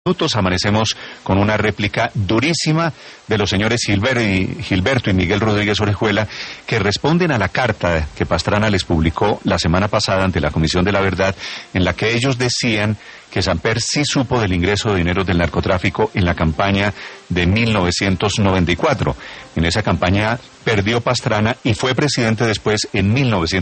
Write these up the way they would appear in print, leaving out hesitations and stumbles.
Amanecemos con una réplica durísima de los señores Gilberto y Miguel Rodríguez Orejuela, que responden a la carta que Pastrana les publicó la semana pasada ante la Comisión de la Verdad, en la que ellos decían que Samper sí supo del ingreso de dinero del narcotráfico en la campaña de 1994. En esa campaña perdió Pastrana y fue presidente después en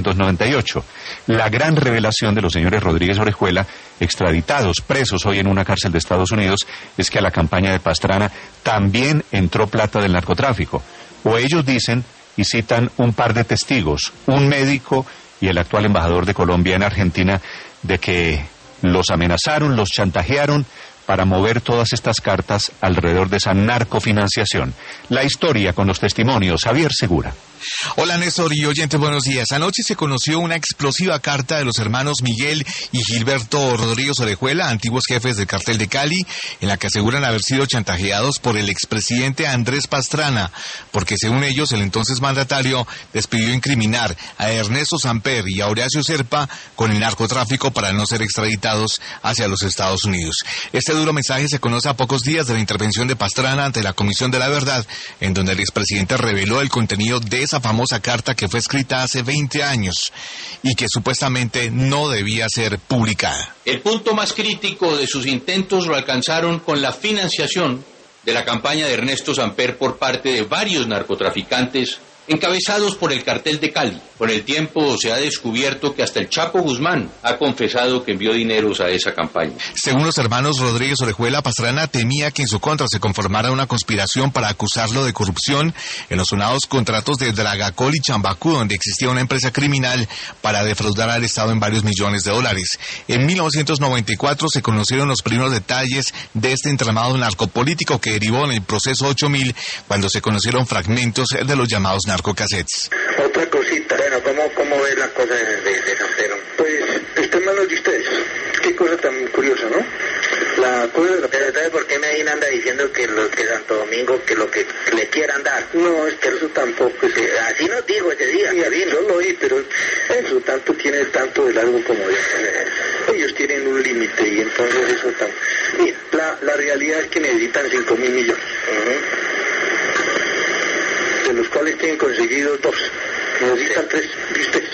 1998. La gran revelación de los señores Rodríguez Orejuela, extraditados, presos hoy en una cárcel de Estados Unidos, es que a la campaña de Pastrana también entró plata del narcotráfico. O ellos dicen, y citan un par de testigos, un médico y el actual embajador de Colombia en Argentina, de que los amenazaron, los chantajearon para mover todas estas cartas alrededor de esa narcofinanciación. La historia con los testimonios, Javier Segura. Hola Néstor y oyentes, buenos días. Anoche se conoció una explosiva carta de los hermanos Miguel y Gilberto Rodríguez Orejuela, antiguos jefes del cartel de Cali, en la que aseguran haber sido chantajeados por el expresidente Andrés Pastrana, porque según ellos el entonces mandatario les pidió incriminar a Ernesto Samper y a Horacio Serpa con el narcotráfico para no ser extraditados hacia los Estados Unidos. Este duro mensaje se conoce a pocos días de la intervención de Pastrana ante la Comisión de la Verdad, en donde el expresidente reveló el contenido de esa famosa carta que fue escrita hace 20 años y que supuestamente no debía ser publicada. El punto más crítico de sus intentos lo alcanzaron con la financiación de la campaña de Ernesto Samper por parte de varios narcotraficantes encabezados por el cartel de Cali. Con el tiempo se ha descubierto que hasta el Chapo Guzmán ha confesado que envió dineros a esa campaña. Según los hermanos Rodríguez Orejuela, Pastrana temía que en su contra se conformara una conspiración para acusarlo de corrupción en los sonados contratos de Dragacol y Chambacú, donde existía una empresa criminal para defraudar al Estado en varios millones de dólares. En 1994 se conocieron los primeros detalles de este entramado narcopolítico que derivó en el proceso 8000, cuando se conocieron fragmentos de los llamados narcocassettes. Otra cosita, bueno, ¿cómo ve la cosa de Samper? Pues está en manos de ustedes. Qué cosa tan curiosa, ¿no? La cosa de la... Pero ¿sabe por qué Medina anda diciendo que Santo Domingo, que lo que le quieran dar? No, es que eso tampoco, así nos dijo ese día. Sí, bien, yo lo oí, pero eso tanto tiene tanto de largo como de... Ellos tienen un límite y entonces eso tan... Mira, la realidad es que necesitan 5.000 millones. De los cuales tienen conseguido 2. Necesitan 3 de ustedes.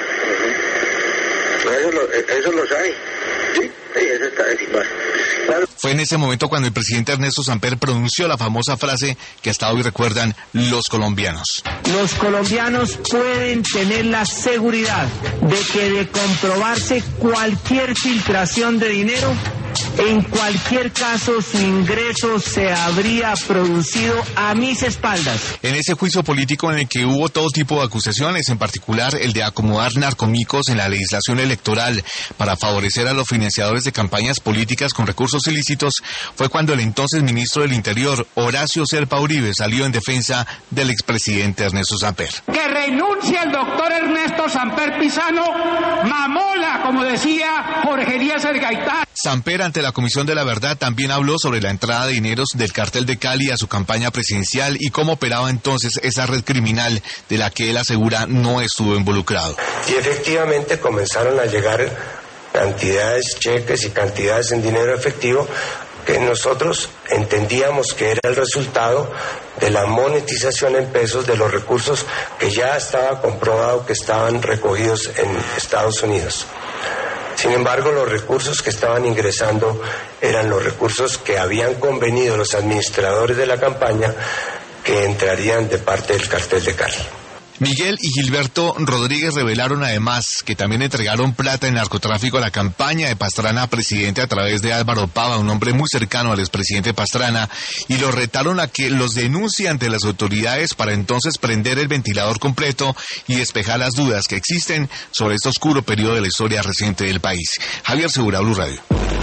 Eso los hay. Sí, eso está desigual. Claro. Fue en ese momento cuando el presidente Ernesto Samper pronunció la famosa frase que hasta hoy recuerdan los colombianos. Los colombianos pueden tener la seguridad de que de comprobarse cualquier filtración de dinero, en cualquier caso su ingreso se habría producido a mis espaldas. En ese juicio político en el que hubo todo tipo de acusaciones, en particular el de acomodar narcomicos en la legislación electoral para favorecer a los financiadores de campañas políticas con recursos ilícitos, fue cuando el entonces ministro del Interior, Horacio Serpa Uribe, salió en defensa del expresidente Ernesto Samper. Que renuncie el doctor Ernesto Samper Pizano, mamola, como decía Jorge Eliezer Gaitán. Samper, ante la Comisión de la Verdad, también habló sobre la entrada de dineros del cartel de Cali a su campaña presidencial y cómo operaba entonces esa red criminal de la que él asegura no estuvo involucrado. Y efectivamente comenzaron a llegar cantidades, cheques y cantidades en dinero efectivo que nosotros entendíamos que era el resultado de la monetización en pesos de los recursos que ya estaba comprobado que estaban recogidos en Estados Unidos. Sin embargo, los recursos que estaban ingresando eran los recursos que habían convenido los administradores de la campaña que entrarían de parte del cartel de Cali. Miguel y Gilberto Rodríguez revelaron además que también entregaron plata en narcotráfico a la campaña de Pastrana a presidente a través de Álvaro Pava, un hombre muy cercano al expresidente Pastrana, y los retaron a que los denuncie ante las autoridades para entonces prender el ventilador completo y despejar las dudas que existen sobre este oscuro periodo de la historia reciente del país. Javier Segura, Blue Radio.